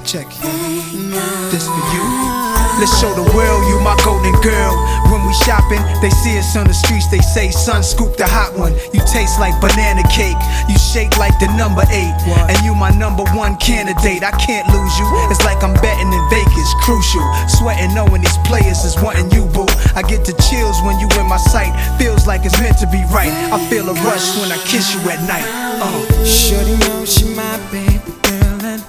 Check it. This for you. Let's show the world you my golden girl. When we shopping, they see us on the streets, they say, son, scoop the hot one. You taste like banana cake, you shake like the number 8. And you my number 1 candidate, I can't lose you. It's like I'm betting in Vegas, crucial. Sweating knowing these players is wanting you, boo. I get the chills when you in my sight, feels like it's meant to be right. I feel a rush when I kiss you at night. Shorty know she my baby girl, and